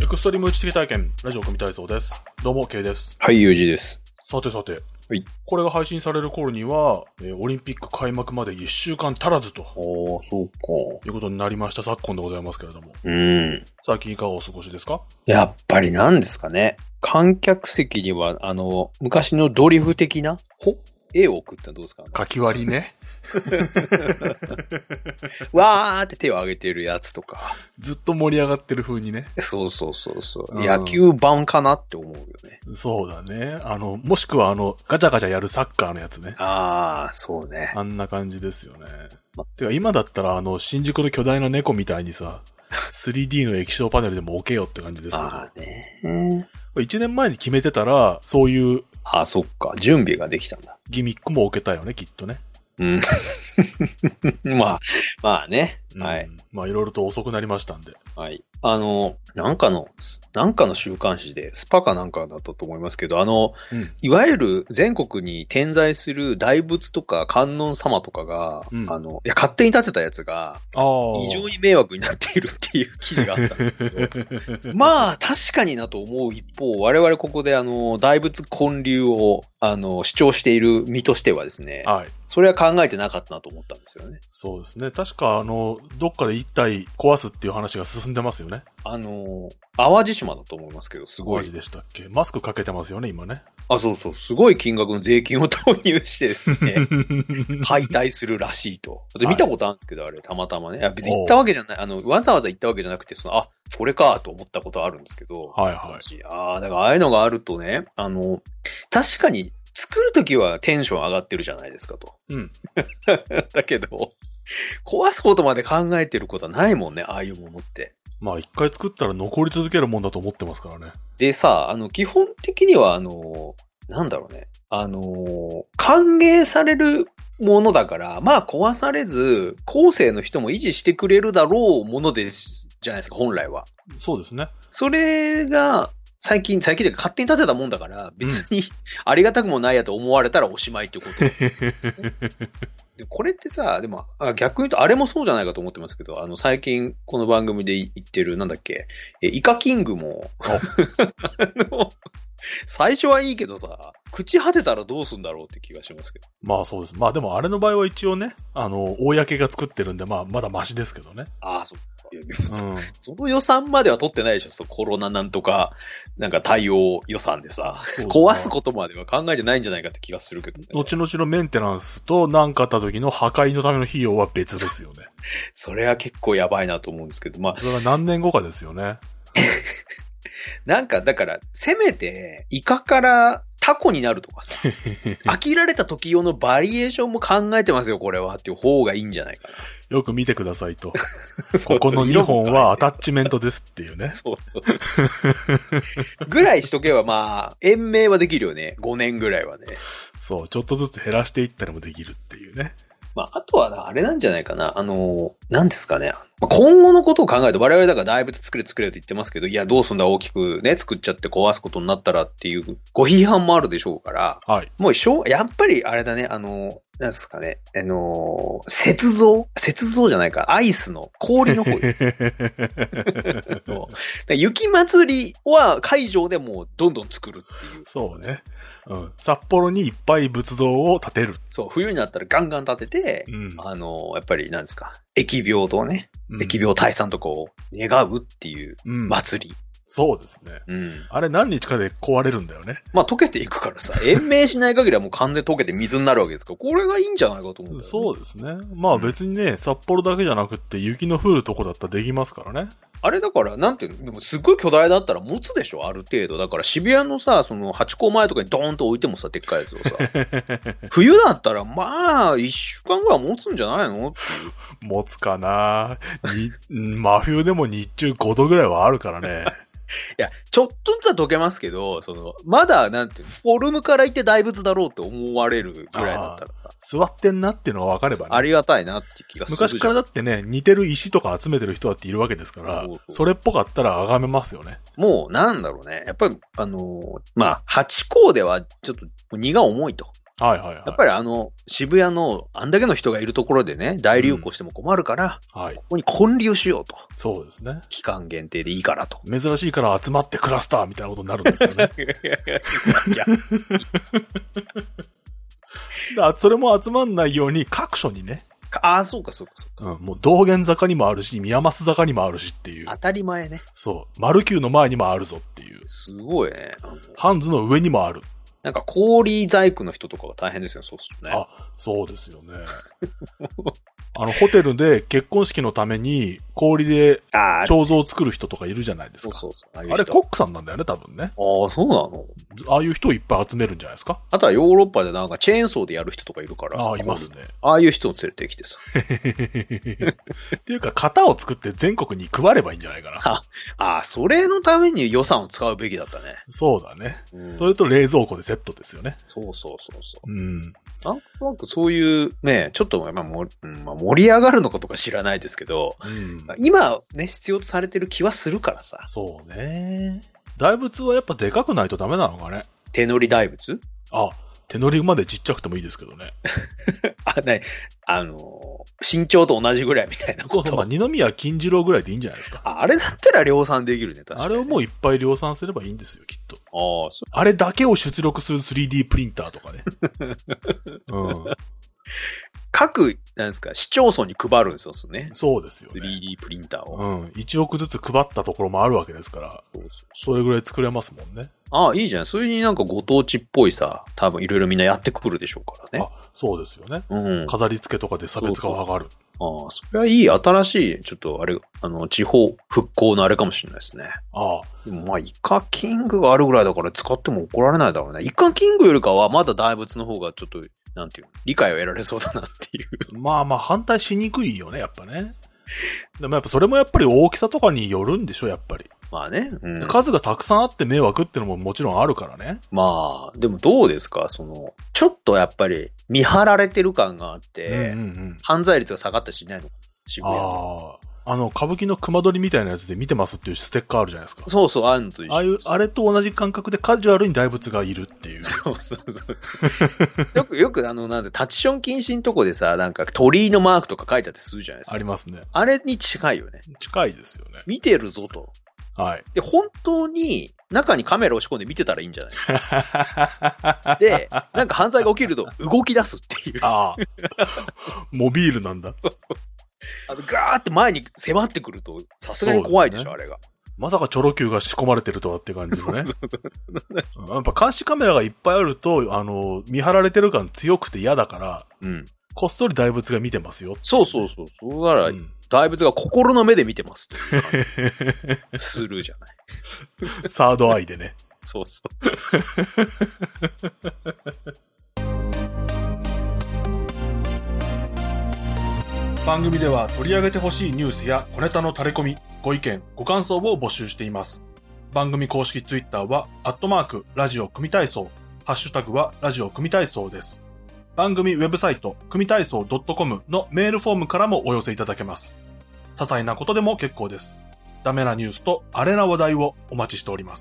エクストリーム打ち継ぎ体験、ラジオ組体操です。どうも、K です。 はい、ゆうじです。 さてさて、 はい、 これが配信される頃には、オリンピック開幕まで1週間足らずと。 ああ、そうか。 いうことになりました昨今でございますけれども。最近いかがお過ごしですか？ やっぱりなんですかね。観客席には、昔のドリフ的な絵を送ったらどうですかね。 書き割りね。 わーって手を挙げてるやつとか。 ずっと盛り上がってる風にね。 そう。野球版かなって思うよね。 そうだね。もしくはガチャガチャやるサッカーのやつね。 ああ、そうね。 あんな感じですよね。てか今だったら新宿の巨大な猫みたいにさ、3D の液晶パネルでも置けよって感じですけど。 ああね。 1年前に決めてたら、そういう。 ああ、そっか。準備ができたんだ。 ギミックも置けたよね、きっとね。 うん。まあね。はい。 まあいろいろと遅くなりましたんで。 はい。なんかの週刊誌で、スパかなんかだったと思いますけど、いわゆる全国に点在する大仏とか観音様とかが、勝手に建てたやつが、異常に迷惑になっているっていう記事があったんですけど、まあ、確かになと思う一方、我々ここで大仏建立を、主張している身としてはですね、はい。それは考えてなかったなと思ったんですよね。 そうですね。確か、どっかで一体壊すっていう話が進んでますよね。 淡路島だと思いますけど、すごい。 淡路でしたっけ？マスクかけてますよね、今ね。 あ、そう。すごい金額の税金を投入してですね、解体するらしいと。見たことあるんですけど、あれ、たまたまね。いや、別に行ったわけじゃない、わざわざ行ったわけじゃなくて、これかと思ったことあるんですけど。はい。だからああいうのがあるとね、確かに作るときはテンション上がってるじゃないですかと。だけど、壊すことまで考えてることはないもんね、ああいうものって。 まあ一回作ったら残り続けるもんだと思ってますからね。 でさ、基本的にはなんだろうね。歓迎されるものだから、まあ壊されず、後世の人も維持してくれるだろうものですじゃないですか、本来は。そうですね。それが、最近で勝手に建てたもんだから、別にありがたくもないやと思われたらおしまいってこと。でこれってさ、でも逆に言うとあれもそうじゃないかと思ってますけど、最近この番組で言ってる、なんだっけ、イカキングも、最初はいいけどさ、朽ち果てたらどうすんだろうって気がしますけど。 まあそうです。まあでもあれの場合は一応ね、公が作ってるんで、まあまだマシですけどね。 ああ、そう。その予算までは取ってないでしょ。コロナなんとか、なんか対応予算でさ、壊すことまでは考えてないんじゃないかって気がするけどね。 後々のメンテナンスと何かあった時の破壊のための費用は別ですよね。 それは結構やばいなと思うんですけど、まあ。 それが何年後かですよね。 なんか、だから、せめて、イカからタコになるとかさ、飽きられた時用のバリエーションも考えてますよ、これは、っていう方がいいんじゃないかな。 よく見てくださいと。ここの2本はアタッチメントですっていうね。そう。 ぐらいしとけば、まあ、延命はできるよね。5年ぐらいはね。 そう、ちょっとずつ減らしていったりもできるっていうね。 まあ、あとは、あれなんじゃないかな。なんですかね。今後のことを考えると、我々だから大仏作れと言ってますけど、いや、どうすんだ大きくね、作っちゃって壊すことになったらっていうご批判もあるでしょうから、はい。もうやっぱりあれだね、なんですかね、雪像じゃないか、アイスの氷の方雪祭りは会場でもうどんどん作るっていう。 そうね。うん。札幌にいっぱい仏像を建てる。 そう、冬になったらガンガン建てて、やっぱりなんですか、疫病とね、疫病退散とかを願うっていう祭り。 そうですね。あれ何日かで壊れるんだよね。 まあ溶けていくからさ、延命しない限りはもう完全に溶けて水になるわけですから、これがいいんじゃないかと思うんだよね。 そうですね。まあ別にね、札幌だけじゃなくって雪の降るとこだったらできますからね。 あれだから、なんていうの、でもすっごい巨大だったら持つでしょ、ある程度。だから渋谷のさ、そのハチ公前とかにドーンと置いてもさ、でっかいやつをさ。冬だったら、まあ、1週間ぐらい持つんじゃないのっていう。 持つかな真冬でも日中5度ぐらいはあるからね。 いや、ちょっとずつは溶けますけど、まだ、なんていうの、フォルムから言って大仏だろうって思われるぐらいだったらさ。 座ってんなっていうのが分かればね。 ありがたいなって気がする。 昔からだってね、似てる石とか集めてる人だっているわけですから、それっぽかったら崇めますよね。 もう、なんだろうね。やっぱり、まあ、ハチ公ではちょっと荷が重いと。 はいはいはい。 やっぱり渋谷のあんだけの人がいるところでね、大流行しても困るから、 はい。 ここに建立しようと。 そうですね。 期間限定でいいからと。 珍しいから集まってクラスターみたいなことになるんですよね。 いや、 それも集まんないように各所にね。 ああ、そうかそうかそうか。 うん、もう道玄坂にもあるし、宮益坂にもあるしっていう。 当たり前ね。 そう。丸九の前にもあるぞっていう。 すごいね。 ハンズの上にもある。 なんか氷細工の人とかが大変ですよ、そうするとね。 あ、そうですよね。ホテルで結婚式のために氷で彫像を作る人とかいるじゃないですか。 そうそうそう。 あれコックさんなんだよね、多分ね。 ああ、そうなの？ ああいう人をいっぱい集めるんじゃないですか。 あとはヨーロッパでなんかチェーンソーでやる人とかいるからさ。 ああ、いますね。 ああいう人を連れてきてさ。 っていうか、型を作って全国に配ればいいんじゃないかな。 ああ、それのために予算を使うべきだったね。 そうだね。それと冷蔵庫でセットですよね。 そうそうそうそう。 うん。 なんとなくそういうね、ちょっと盛り上がるのかとか知らないですけど、今ね、必要とされてる気はするからさ。 そうね。大仏はやっぱでかくないとダメなのかね。 手乗り大仏？ あ、手乗りまでちっちゃくてもいいですけどね。 身長と同じぐらいみたいなこと。 そうそう、二宮金次郎ぐらいでいいんじゃないですか。 あれだったら量産できるね、確かに、ね。 あれをもういっぱい量産すればいいんですよ、きっと。 あれだけを出力する 3D プリンターとかね。うん。 各、なんですか、市町村に配るんですよね。 そうですよね。 3D プリンターを。 うん。1億ずつ配ったところもあるわけですから。それぐらい作れますもんね。 ああ、いいじゃん。それになんかご当地っぽいさ、多分いろいろみんなやってくるでしょうからね。 あ、そうですよね。 うん。 飾り付けとかで差別化を図る。 ああ、それはいい、新しい、ちょっとあれ、地方復興のあれかもしれないですね。 ああ。 でもまあ、イカキングがあるぐらいだから使っても怒られないだろうね。イカキングよりかはまだ大仏の方がちょっと、なんていう、理解を得られそうだなっていう。 まあまあ、反対しにくいよね、やっぱね。でもやっぱそれもやっぱり大きさとかによるんでしょ、やっぱり。 まあね、うん。 数がたくさんあって迷惑ってのももちろんあるからね。 まあ、でもどうですか、ちょっとやっぱり見張られてる感があって、犯罪率が下がったりしないの？渋谷と。 歌舞伎の熊取りみたいなやつで見てますっていうステッカーあるじゃないですか。 そうそう、あるのと一緒。 あれと同じ感覚でカジュアルに大仏がいるっていう。 そうそうそう。よくなんで、タッチション禁止のとこでさ、なんか鳥居のマークとか書いてあってするじゃないですか。 ありますね。あれに近いよね。 近いですよね。 見てるぞと。 はい。 で、本当に中にカメラを仕込んで見てたらいいんじゃないで、なんか犯罪が起きると動き出すっていう。 ああ。モビールなんだ。 そうそう。ガーって前に迫ってくると、さすがに怖いでしょ、あれが。 まさかチョロ Q が仕込まれてるとはって感じのね。やっぱ監視カメラがいっぱいあると、見張られてる感強くて嫌だから、こっそり大仏が見てますよ。 そうそうそう。そうなら、大仏が心の目で見てますっていう感じするじゃない。 サードアイでね。 そうそう。 番組では取り上げてほしいニュースや小ネタの垂れ込み、ご意見、ご感想を募集しています。番組公式ツイッターは、ラジオ組体操、ハッシュタグはラジオ組体操です。番組ウェブサイト、組体操 .com のメールフォームからもお寄せいただけます。些細なことでも結構です。ダメなニュースとアレな話題をお待ちしております。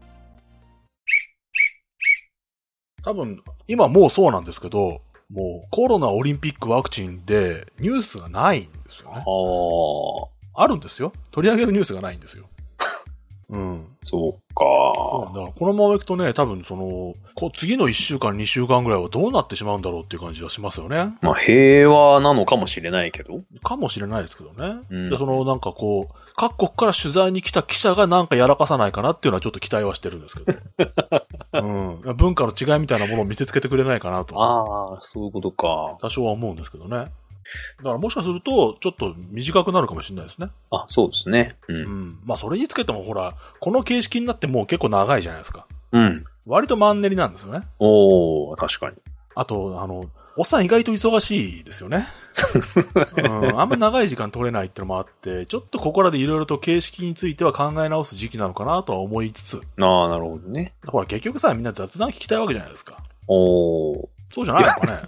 多分、今もうそうなんですけど、もうコロナオリンピックワクチンでニュースがないんですよね。あるんですよ。取り上げるニュースがないんですよ。うん。 そうか。 だからこのままいくとね、多分次の1週間、2週間ぐらいはどうなってしまうんだろうっていう感じはしますよね。 まあ平和なのかもしれないけど。 かもしれないですけどね。でなんか各国から取材に来た記者がなんかやらかさないかなっていうのはちょっと期待はしてるんですけど。文化の違いみたいなものを見せつけてくれないかなと。 ああ、そういうことか。 多少は思うんですけどね。だからもしかすると、ちょっと短くなるかもしれないですね。 あ、そうですね。 まあそれにつけてもほら、この形式になってもう結構長いじゃないですか。割とマンネリなんですよね。 確かに。 あと、おっさん意外と忙しいですよね。あんま長い時間取れないってのもあって、ちょっとここらでいろいろと形式については考え直す時期なのかなとは思いつつ。 なるほどね。 ほら結局さ、みんな雑談聞きたいわけじゃないですか。 そうじゃないのかね。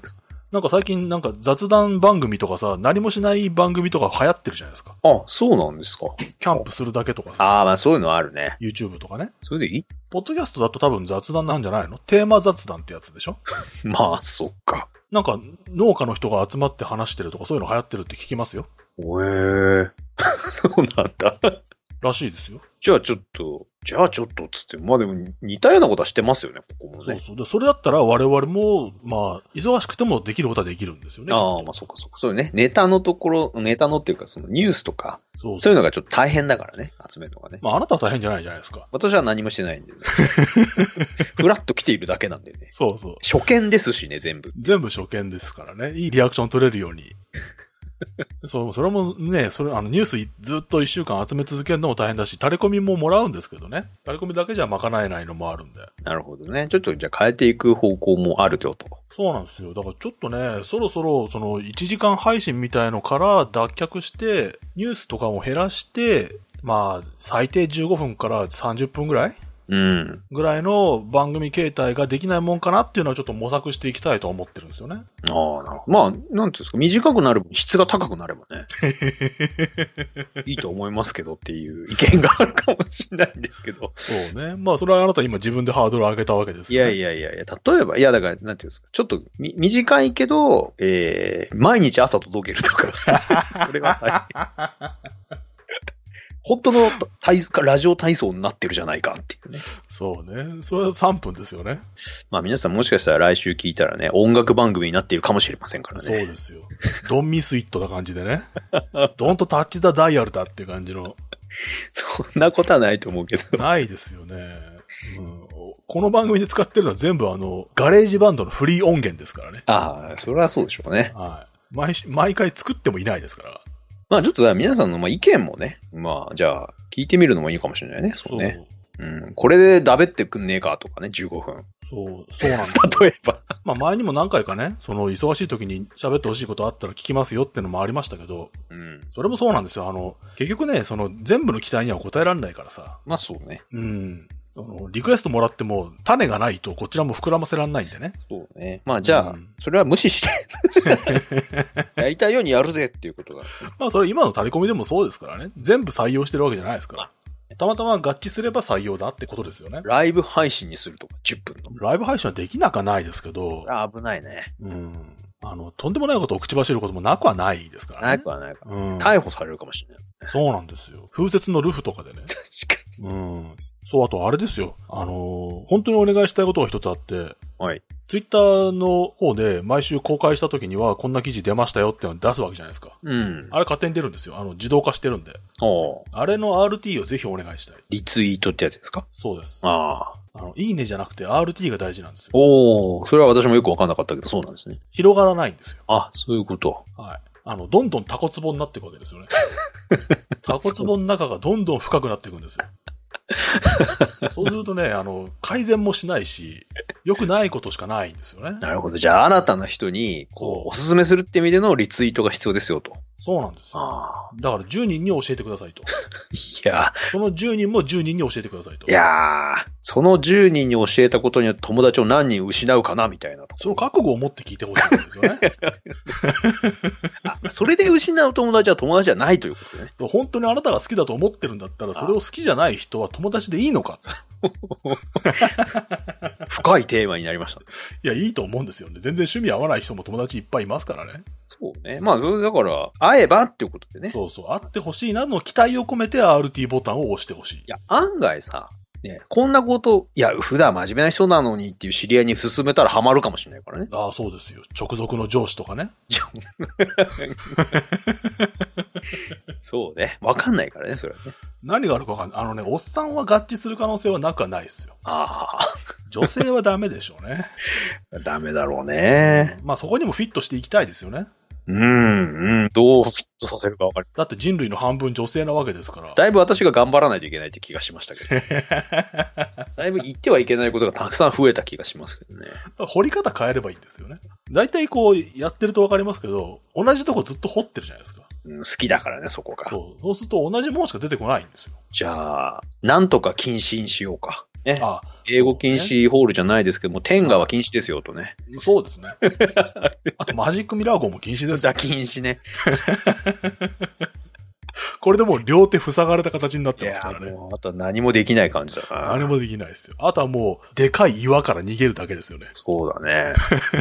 なんか最近なんか雑談番組とかさ、何もしない番組とか流行ってるじゃないですか。 あ、そうなんですか。 キャンプするだけとかさ。 ああ、まあそういうのあるね。 YouTube とかね。 それでいいポッドキャストだと多分雑談なんじゃないの？テーマ雑談ってやつでしょ？ まあ、そっか。 なんか農家の人が集まって話してるとかそういうの流行ってるって聞きますよ。 そうなんだ。 らしいですよ。 じゃあちょっとつって、まあでも似たようなことはしてますよね、ここもね。 そうそう。で、それだったら我々も、まあ、忙しくてもできることはできるんですよね。 ああ、まあそうかそうか。そうね。ネタのっていうか、そのニュースとか、 そうそういうのがちょっと大変だからね、集めるのがね。 まあ、あなたは大変じゃないじゃないですか。 私は何もしてないんでね。フラッと来ているだけなんでね。 そうそう。 初見ですしね、全部。 全部初見ですからね。いいリアクション取れるように。そう、それもね、ニュースずっと一週間集め続けるのも大変だし、タレコミももらうんですけどね。タレコミだけじゃ賄えないのもあるんで。 なるほどね。ちょっとじゃあ変えていく方向もあるよと。 そうなんですよ。だからちょっとね、そろそろその1時間配信みたいのから脱却して、ニュースとかも減らして、まあ、最低15分から30分ぐらいぐらいの番組形態ができないもんかなっていうのはちょっと模索していきたいと思ってるんですよね。ああ、なるほど。まあ、なんていうんですか、短くなれば質が高くなればね。いいと思いますけどっていう意見があるかもしれないんですけど。 そうね。まあ、それはあなた今自分でハードル上げたわけですね。 いや、例えば、だから、なんていうんですか、ちょっと短いけど、毎日朝届けるとか。それは大変。本当のラジオ体操になってるじゃないかっていうね。 そうね。それは3分ですよね。 まあ皆さんもしかしたら来週聞いたらね、音楽番組になっているかもしれませんからね。 そうですよ。ドンミスイットな感じでね。ドンとタッチダダイヤルだっていう感じの。 そんなことはないと思うけど。 ないですよね。うん、この番組で使ってるのは全部ガレージバンドのフリー音源ですからね。 ああ、それはそうでしょうね。 はい。毎回作ってもいないですから。 まあちょっと皆さんの意見もね、まあじゃあ聞いてみるのもいいかもしれないね。そうね。うん。これでダベってくんねえかとかね、15分。 そうなんだ。 例えば。 まあ前にも何回かね、忙しい時に喋ってほしいことあったら聞きますよってのもありましたけど、 うん。 それもそうなんですよ。結局ね、全部の期待には応えられないからさ。 まあそうね。 うん。リクエストもらっても、種がないとこちらも膨らませらんないんでね。 そうね。まあじゃあ、それは無視して。やりたいようにやるぜっていうことが。 まあそれ今のタレコミでもそうですからね。全部採用してるわけじゃないですから。たまたま合致すれば採用だってことですよね。 ライブ配信にするとか、10分の。 ライブ配信はできなくはないですけど。 危ないね。 うん。とんでもないことを口走ることもなくはないですからね。 なくはないから。逮捕されるかもしれない。 そうなんですよ。風雪のルフとかでね。 確かに。 うん。そう、あとあれですよ。本当にお願いしたいことが一つあって、 はい。 ツイッターの方で毎週公開した時にはこんな記事出ましたよってのを出すわけじゃないですか。 うん。 あれ勝手に出るんですよ。自動化してるんで。あれの RT をぜひお願いしたい。 リツイートってやつですか？ そうです。 ああ。 いいねじゃなくて RT が大事なんですよ。 それは私もよくわかんなかったけど、そうなんですね。 広がらないんですよ。 あ、そういうこと。 はい。どんどんタコツボになっていくわけですよね。タコツボの中がどんどん深くなっていくんですよ。そうするとね、改善もしないし、良くないことしかないんですよね。 なるほど。じゃあ、新たな人に、おすすめするって意味でのリツイートが必要ですよと。 そうなんですよ。だから10人に教えてくださいと。 いや。 その10人も10人に教えてくださいと。 いやその10人に教えたことによって友達を何人失うかなみたいな。 その覚悟を持って聞いてほしいんですよね。 それで失う友達は友達じゃないということでね。 本当にあなたが好きだと思ってるんだったら、それを好きじゃない人は友達でいいのか。 深いテーマになりました。 いや、いいと思うんですよね。全然趣味合わない人も友達いっぱいいますからね。 そうね。まあ、だから、会えばっていうことでね。 そうそう。会ってほしいなの期待を込めて RT ボタンを押してほしい。いや、案外さ、ね、こんなこと、いや、普段真面目な人なのにっていう知り合いに勧めたらハマるかもしれないからね。 ああ、そうですよ。直属の上司とかね。 そうね。わかんないからね、それはね。 何があるかわかんない。おっさんは合致する可能性はなくはないですよ。 ああ。 女性はダメでしょうね。 ダメだろうね。 まあそこにもフィットしていきたいですよね。 どうフィットさせるか分かる。 だって人類の半分女性なわけですから。 だいぶ私が頑張らないといけないって気がしましたけど。だいぶ言ってはいけないことがたくさん増えた気がしますけどね。 掘り方変えればいいんですよね。だいたいこうやってると分かりますけど、同じとこずっと掘ってるじゃないですか。 好きだからね、そこが。 そうすると同じものしか出てこないんですよ。 じゃあ、なんとか謹慎しようか。 ね。英語禁止ホールじゃないですけども、天下は禁止ですよとね。 そうですね。あとマジックミラー号も禁止ですよ、 ね。禁止ね。 これでもう両手塞がれた形になってますからね。 いやもうあとは何もできない感じだな。 何もできないですよ。あとはもう、でかい岩から逃げるだけですよね。 そうだね。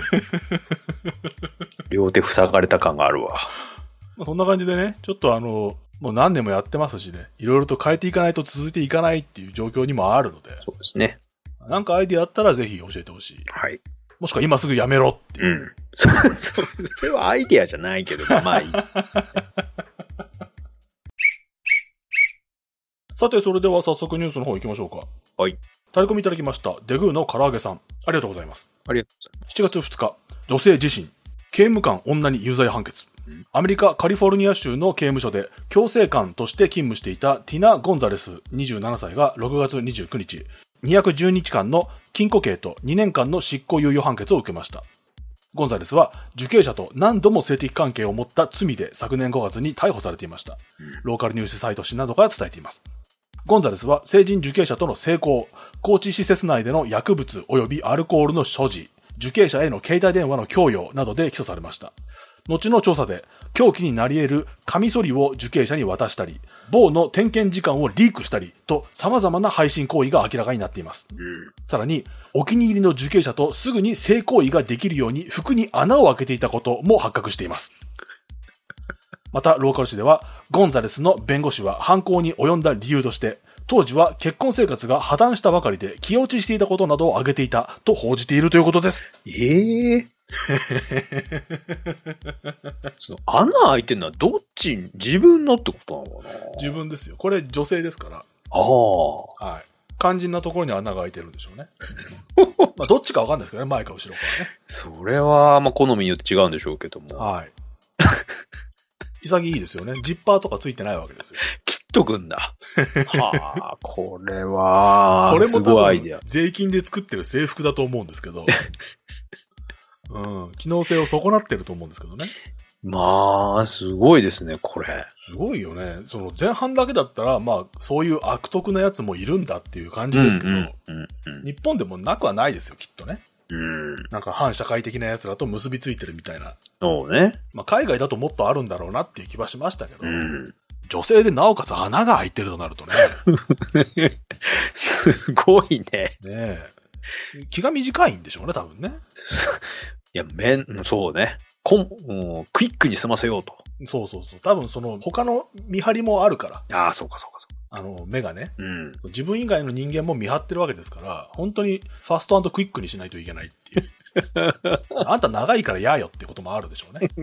両手塞がれた感があるわ。 そんな感じでね、ちょっともう何年もやってますしね、いろいろと変えていかないと続いていかないっていう状況にもあるので。 そうですね。 なんかアイディアあったらぜひ教えてほしい。 はい。 もしくは今すぐやめろっていう。 うん。それはアイディアじゃないけど、まあいいです。 さて、それでは早速ニュースの方行きましょうか。 はい。 タレコミいただきました。デグーの唐揚げさん。ありがとうございます。 ありがとうございます。 7月2日、女性自身、刑務官女に有罪判決。アメリカ・カリフォルニア州の刑務所で強制官として勤務していたティナ・ゴンザレス27歳が6月29日、210日間の禁錮刑と2年間の執行猶予判決を受けました。ゴンザレスは受刑者と何度も性的関係を持った罪で昨年5月に逮捕されていました。ローカルニュースサイト紙などが伝えています。ゴンザレスは成人受刑者との性交、拘置施設内での薬物及びアルコールの所持、受刑者への携帯電話の供与などで起訴されました。後の調査で、凶器になり得るカミソリを受刑者に渡したり、棒の点検時間をリークしたりと様々な配信行為が明らかになっています。さらに、お気に入りの受刑者とすぐに性行為ができるように服に穴を開けていたことも発覚しています。また、ローカル紙では、ゴンザレスの弁護士は犯行に及んだ理由として、当時は結婚生活が破綻したばかりで気落ちしていたことなどを挙げていたと報じているということです。 その穴開いてるのはどっち、自分のってことなのかな？ 自分ですよ。これ女性ですから。はい。肝心なところに穴が開いてるんでしょうね。まあどっちかわかんないですけどね、前か後ろからね。 それは、まあ好みによって違うんでしょうけども。 はい。潔いですよね。ジッパーとかついてないわけですよ。 切っとくんだ。はあ、これは、 それもすごいアイデア。 税金で作ってる制服だと思うんですけど。うん。機能性を損なってると思うんですけどね。 まあ、すごいですね、これ。 すごいよね。その前半だけだったら、まあ、そういう悪徳なやつもいるんだっていう感じですけど、日本でもなくはないですよ、きっとね。なんか反社会的な奴らと結びついてるみたいな。 そうね。 まあ海外だともっとあるんだろうなっていう気はしましたけど、女性でなおかつ穴が開いてるとなるとね。 すごいね。 ねえ。気が短いんでしょうね、多分ね。 いや、そうね。クイックに済ませようと。 そうそうそう。多分その他の見張りもあるから。 ああ、そうかそうかそうか。 目がね、自分以外の人間も見張ってるわけですから、本当にファスト&クイックにしないといけないっていう。あんた長いからやよってこともあるでしょうね。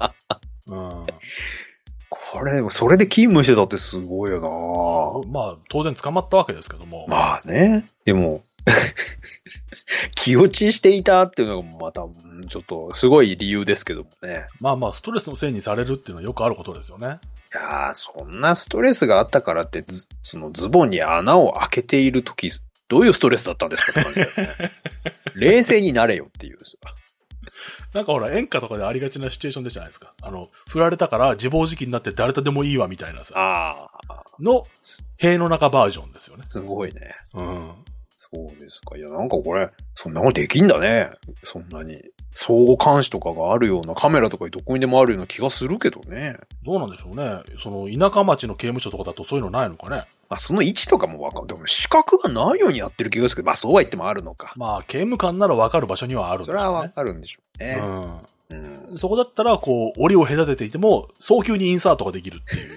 これ、それで勤務してたってすごいよな。 まあ、当然捕まったわけですけども。 まあね。でも、気落ちしていたっていうのがまた、ちょっとすごい理由ですけどもね。 まあまあ、ストレスのせいにされるっていうのはよくあることですよね。 いやー、そんなストレスがあったからって、そのズボンに穴を開けているとき、どういうストレスだったんですかって感じだよね。冷静になれよっていうさ。 なんかほら、演歌とかでありがちなシチュエーションでじゃないですか。振られたから自暴自棄になって誰とでもいいわみたいなさ。の、塀の中バージョンですよね。 すごいね。そうですか。いや、なんかこれ、そんなことできんだね。そんなに。相互監視とかがあるような、カメラとかどこにでもあるような気がするけどね。 どうなんでしょうね。その、田舎町の刑務所とかだとそういうのないのかね。 その位置とかもわかる。でも資格がないようにやってる気がするけど、そうは言ってもあるのか。 まあ、刑務官ならわかる場所にはあるんでしょうね。 それはわかるんでしょうね。 そこだったら、こう、檻を隔てていても、早急にインサートができるっていう、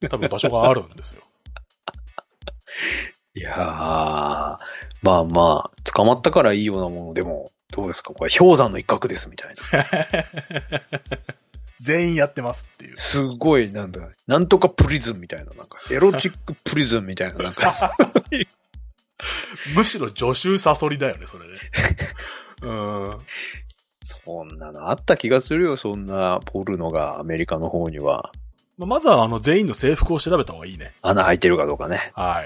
多分場所があるんですよ。 いやー、まあまあ、捕まったからいいようなものでも、どうですかこれ、氷山の一角ですみたいな。 全員やってますっていう。 すごい、なんとかプリズンみたいな、なんか、エロチックプリズンみたいな、なんか。 むしろ助手サソリだよね、それね。 そんなのあった気がするよ、そんなポルノがアメリカの方には。 まずは全員の制服を調べた方がいいね。 穴開いてるかどうかね。 はい。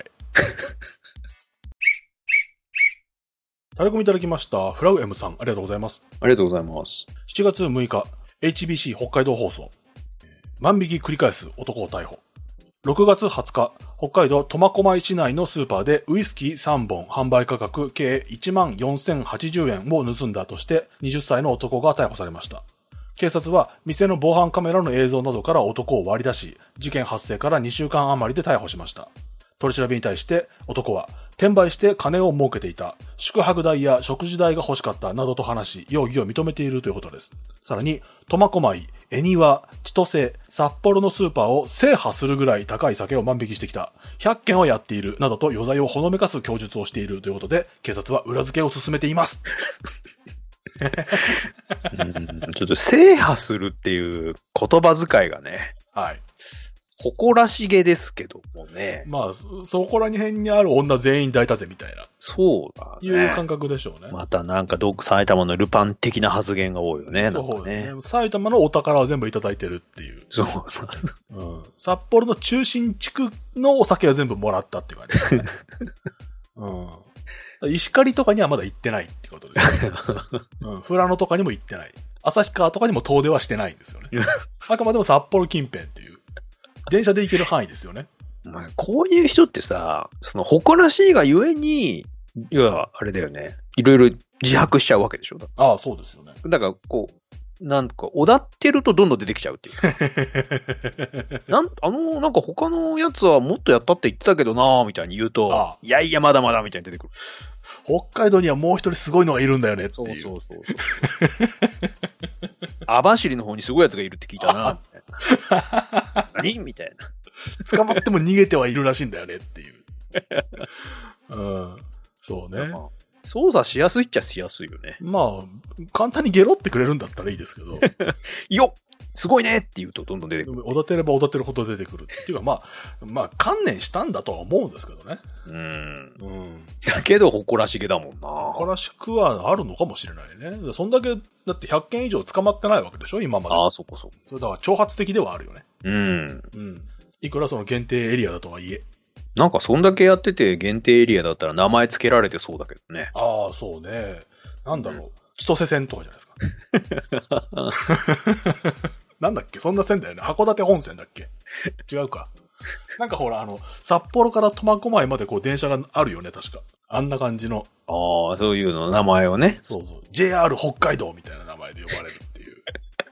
タレコミいただきました。フラグ M さん、ありがとうございます。 ありがとうございます。 7月6日、HBC 北海道放送。万引き繰り返す男を逮捕。6月20日、 北海道苫小牧市内のスーパーでウイスキー3本販売価格計14,080円を盗んだとして20歳の男が逮捕されました。警察は店の防犯カメラの映像などから男を割り出し、事件発生から2週間余りで逮捕しました。取り調べに対して男は転売して金を儲けていた、宿泊代や食事代が欲しかったなどと話し、容疑を認めているということです。さらに苫小牧、恵庭、千歳、札幌のスーパーを制覇するぐらい高い酒を万引きしてきた、100件はやっているなどと余罪をほのめかす供述をしているということで、警察は裏付けを進めています。 ちょっと制覇するっていう言葉遣いがね。 はい。 誇らしげですけどもね。 まあ、そこら辺にある女全員抱いたぜみたいな。 そうだね。 いう感覚でしょうね。 またなんか埼玉のルパン的な発言が多いよね。 そうですね。埼玉のお宝は全部いただいてるっていう。 そうそう。 うん。札幌の中心地区のお酒は全部もらったっていう感じですね。うん。石狩とかにはまだ行ってないってことですね。うん。富良野とかにも行ってない。旭川とかにも遠出はしてないんですよね。あくまでも札幌近辺っていう。電車で行ける範囲ですよね。 まあ、こういう人ってさ、その誇らしいがゆえに、いや、あれだよね。いろいろ自白しちゃうわけでしょ。 ああ、そうですよね。 だから、こう、なんか、おだってるとどんどん出てきちゃうっていう。なんか他のやつはもっとやったって言ってたけどなぁ、みたいに言うと、いやいや、まだまだ、みたいに出てくる。 北海道にはもう一人すごいのがいるんだよねっていう。 そう。網走の方にすごいやつがいるって聞いたな。何みたいな。 捕まっても逃げてはいるらしいんだよねっていう。うん。そうね。 操作しやすいっちゃしやすいよね。 まあ、簡単にゲロってくれるんだったらいいですけど。 よっすごいねって言うとどんどん出てくる。 おだてればおだてるほど出てくるっていうか、まあ、観念したんだとは思うんですけどね。 だけど誇らしげだもんな。 誇らしくはあるのかもしれないね。そんだけ、だって100件以上捕まってないわけでしょ今まで。 ああ、そこ。それだから挑発的ではあるよね。 うん。 いくらその限定エリアだとはいえ。 なんかそんだけやってて限定エリアだったら名前付けられてそうだけどね。 ああ、そうね。なんだろう。千歳線とかじゃないですか。なんだっけそんな線だよね。函館本線だっけ違うか。なんかほら、札幌から苫小牧までこう電車があるよね、確か。あんな感じの。 ああ、そういうの名前をね。 そう。JR 北海道みたいな名前で呼ばれるっていう。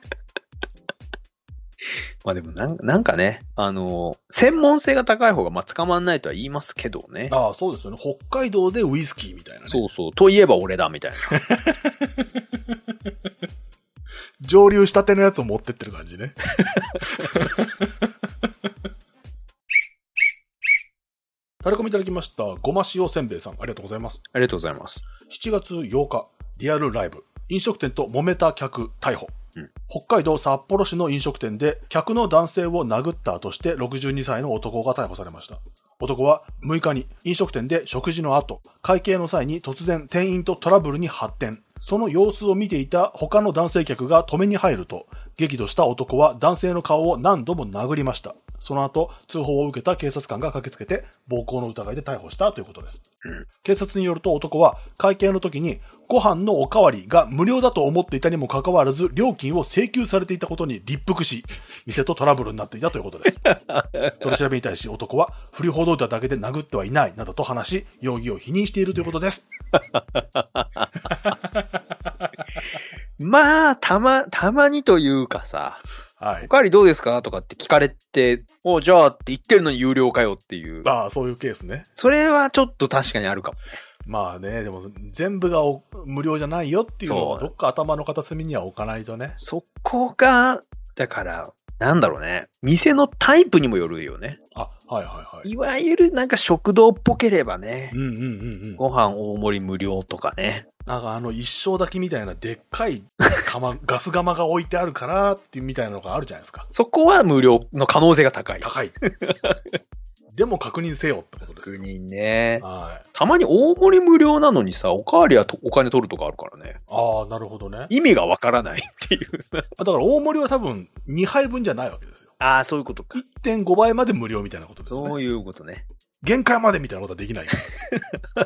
まあでもなんかね、専門性が高い方がまあ捕まんないとは言いますけどね。 ああ、そうですよね。北海道でウイスキーみたいなね。 そう。といえば俺だみたいな。 蒸留したてのやつを持ってってる感じね。タレコミいただきました。ごま塩せんべいさん、ありがとうございます。 ありがとうございます。 7月8日、リアルライブ。飲食店と揉めた客逮捕。北海道札幌市の飲食店で客の男性を殴ったとして62歳の男が逮捕されました。男は6日に飲食店で食事の後、会計の際に突然店員とトラブルに発展。その様子を見ていた他の男性客が止めに入ると、激怒した男は男性の顔を何度も殴りました。その後、通報を受けた警察官が駆けつけて暴行の疑いで逮捕したということです。警察によると男は会計の時にご飯のおかわりが無料だと思っていたにもかかわらず料金を請求されていたことに立腹し、店とトラブルになっていたということです。取り調べに対し男は振りほどいただけで殴ってはいないなどと話し、容疑を否認しているということです。 まあ、たまにというかさ、はい。おかわりどうですかとかって聞かれて、じゃあって言ってるのに有料かよっていう。 ああ、そういうケースね。 それはちょっと確かにあるかもね。 まあね、でも全部が無料じゃないよっていうのはどっか頭の片隅には置かないとね。 そこが、だから、なんだろうね。店のタイプにもよるよね。 あ、はいはいはい。 いわゆるなんか食堂っぽければね。ご飯大盛り無料とかね。 なんか一升炊きみたいなでっかいガス釜が置いてあるからっていうみたいなのがあるじゃないですか。 そこは無料の可能性が高い。 高い。でも確認せよってことですよ。 確認ね。 はい。 たまに大盛り無料なのにさ、おかわりはお金取るとかあるからね。 ああ、なるほどね。 意味がわからないっていうさ。 だから大盛りは多分2杯分じゃないわけですよ。 ああ、そういうことか。 1.5 倍まで無料みたいなことですね。 そういうことね。 限界までみたいなことはできないから。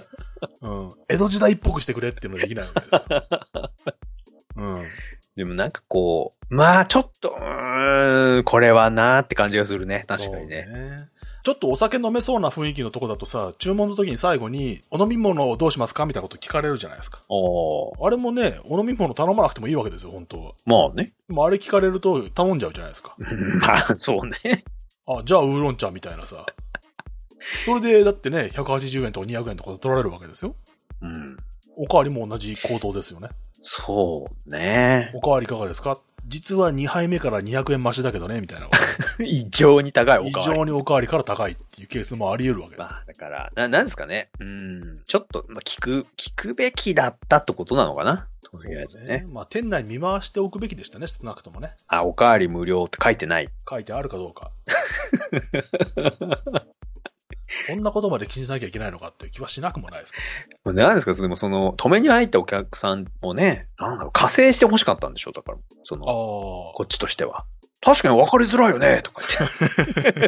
江戸時代っぽくしてくれっていうのはできないわけですよ。 でもなんかこう、まあちょっと、これはなーって感じがするね。確かにね。 ちょっとお酒飲めそうな雰囲気のとこだとさ、注文の時に最後に、お飲み物をどうしますかみたいなこと聞かれるじゃないですか。あれもね、お飲み物頼まなくてもいいわけですよ、本当は。 まあね。 でもあれ聞かれると頼んじゃうじゃないですか。 まあ、そうね。 あ、じゃあウーロン茶みたいなさ。それで、だってね、180円とか200円とか取られるわけですよ。 うん。 おかわりも同じ構造ですよね。 そうね。 おかわりいかがですか？実は2杯目から200円増しだけどね、みたいな。 異常に高いおかわり。 異常におかわりから高いっていうケースもあり得るわけです。 まあ、だから、なんですかね。ちょっと、まあ、聞くべきだったってことなのかな。 そうですね。まあ、店内見回しておくべきでしたね、少なくともね。 あ、おかわり無料って書いてない。 書いてあるかどうか。そんなことまで気にしなきゃいけないのかっていう気はしなくもないですからね。 何ですか、でも止めに入ったお客さんもね、加勢して欲しかったんでしょ、だから、こっちとしては。確かに分かりづらいよね、とか言って。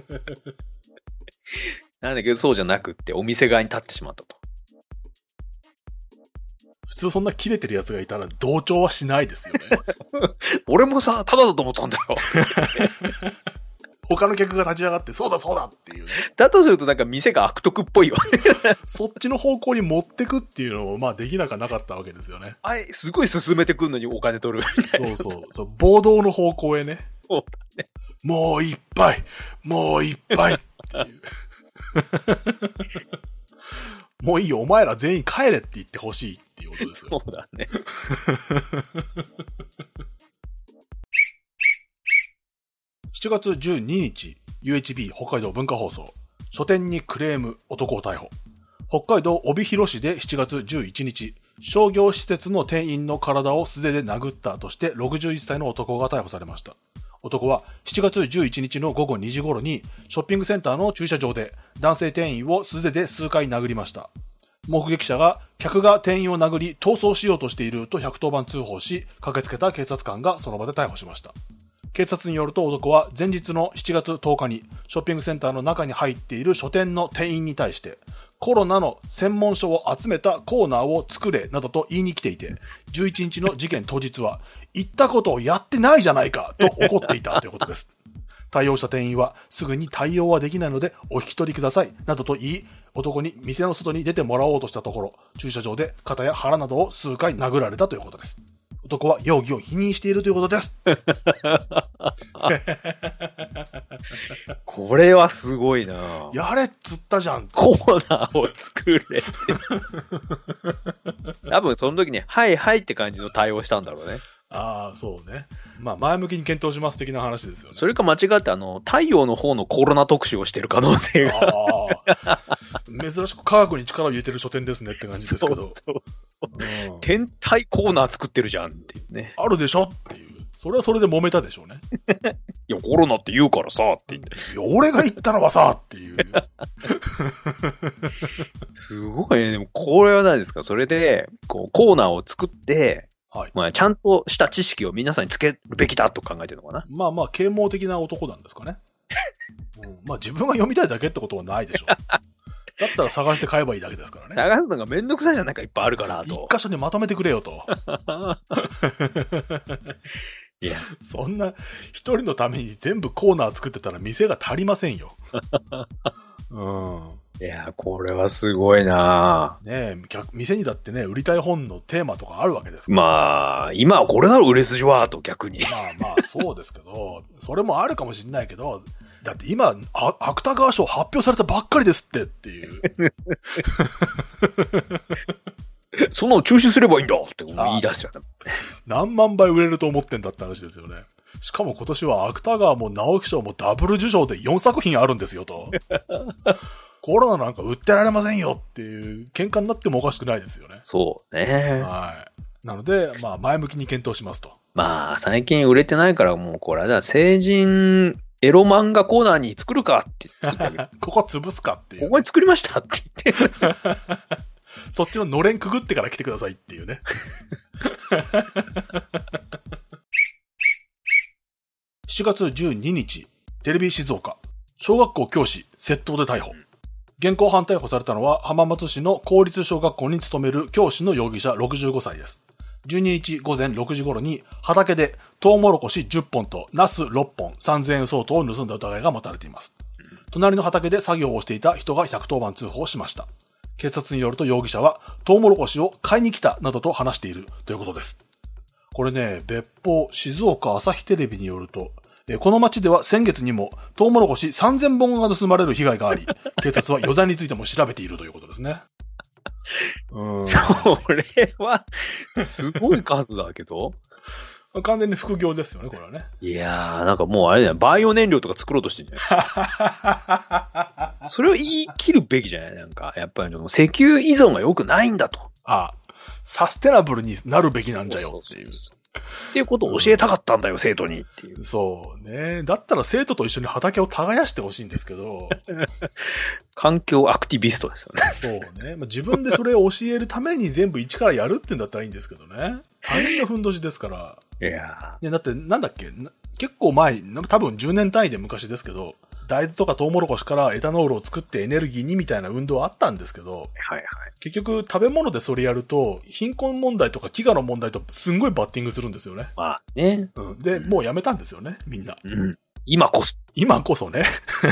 なんだけど、そうじゃなくって、お店側に立ってしまったと。 普通そんな切れてる奴がいたら同調はしないですよね。 俺もさ、ただだと思ったんだよ。 他の客が立ち上がって、そうだそうだっていうね。 だとするとなんか店が悪徳っぽいわね。 そっちの方向に持ってくっていうのも、まあできなかったわけですよね。 すごい進めてくんのにお金取るみたいな。 そう、暴動の方向へね。 そうだね。 もう一杯っていう。もういいよ、お前ら全員帰れって言ってほしいっていうことですよ。 そうだね。 7月12日、UHB 北海道文化放送。書店にクレーム、男を逮捕。北海道帯広市で7月11日、商業施設の店員の体を素手で殴ったとして61歳の男が逮捕されました。男は7月11日の午後2時頃にショッピングセンターの駐車場で男性店員を素手で数回殴りました。目撃者が客が店員を殴り逃走しようとしていると110番通報し、駆けつけた警察官がその場で逮捕しました。警察によると男は前日の7月10日にショッピングセンターの中に入っている書店の店員に対してコロナの専門書を集めたコーナーを作れなどと言いに来ていて、11日の事件当日は言ったことをやってないじゃないかと怒っていたということです。対応した店員はすぐに対応はできないのでお引き取りくださいなどと言い、男に店の外に出てもらおうとしたところ、駐車場で肩や腹などを数回殴られたということです。男は容疑を否認しているということです。 これはすごいな。 やれっつったじゃん。 コーナーを作れって。多分その時に、はいはいって感じの対応したんだろうね。 ああ、そうね。まあ前向きに検討します的な話ですよね。 それか間違って太陽の方のコロナ特集をしてる可能性が。 珍しく科学に力を入れてる書店ですねって感じですけど。そう、 天体コーナー作ってるじゃんっていうね。 あるでしょっていう。それはそれで揉めたでしょうね。 いや、コロナって言うからさって言って。 いや、俺が言ったのはさっていう。 すごいね。でもこれは何ですか？それで、コーナーを作って、はい。まあ、ちゃんとした知識を皆さんにつけるべきだと考えてるのかな。 まあまあ、啓蒙的な男なんですかね。まあ、自分が読みたいだけってことはないでしょ。だったら探して買えばいいだけですからね。 探すのがめんどくさいじゃん、なんかいっぱいあるからと。 一箇所にまとめてくれよと。 いや。 そんな、一人のために全部コーナー作ってたら店が足りませんよ。 いや、これはすごいなねえ、店にだってね、売りたい本のテーマとかあるわけですから。 まあ、今はこれだろ、売れ筋は、と逆に。 まあ、そうですけど、それもあるかもしれないけど、だって今、芥川賞発表されたばっかりですっていう。 その中止すればいいんだって言い出すよね。 何万倍売れると思ってんだって話ですよね。しかも今年は芥川も直木賞もダブル受賞で4作品あるんですよと。コロナなんか売ってられませんよっていう喧嘩になってもおかしくないですよね。 そうね。 はい。なので、まあ前向きに検討しますと。 まあ最近売れてないからもうこれだ、成人エロ漫画コーナーに作るかって作ってあげる。 ここ潰すかっていう、 ここに作りましたって言って。 そっちののれんくぐってから来てくださいっていうね。7月12日、テレビ静岡。小学校教師、窃盗で逮捕。現行犯逮捕されたのは浜松市の公立小学校に勤める教師の容疑者65歳です。12日午前6時頃に畑でトウモロコシ10本とナス6本3000円相当を盗んだ疑いが持たれています。 隣の畑で作業をしていた人が110番通報しました。警察によると容疑者はトウモロコシを買いに来たなどと話しているということです。これね、別報静岡朝日テレビによると、この町では先月にもトウモロコシ3000本が盗まれる被害があり、警察は余罪についても調べているということですね。 それは、すごい数だけど。 完全に副業ですよね、これはね。 いやー、なんかもうあれだよ、バイオ燃料とか作ろうとしてんじゃないそれを言い切るべきじゃないなんか、やっぱり石油依存が良くないんだと。 サステナブルになるべきなんじゃよっていう。 っていうことを教えたかったんだよ、生徒にっていう。 そうね。だったら生徒と一緒に畑を耕してほしいんですけど。 環境アクティビストですよね。 そうね。自分でそれを教えるために全部一からやるってんだったらいいんですけどね。他人のふんどしですから。 いやだってなんだっけ結構前、多分10年単位で昔ですけど、大豆とかトウモロコシからエタノールを作ってエネルギーにみたいな運動あったんですけど、 はいはい。 結局食べ物でそれやると、貧困問題とか飢餓の問題とすんごいバッティングするんですよね。 まあね。 で、もうやめたんですよね、みんな。 今こそね。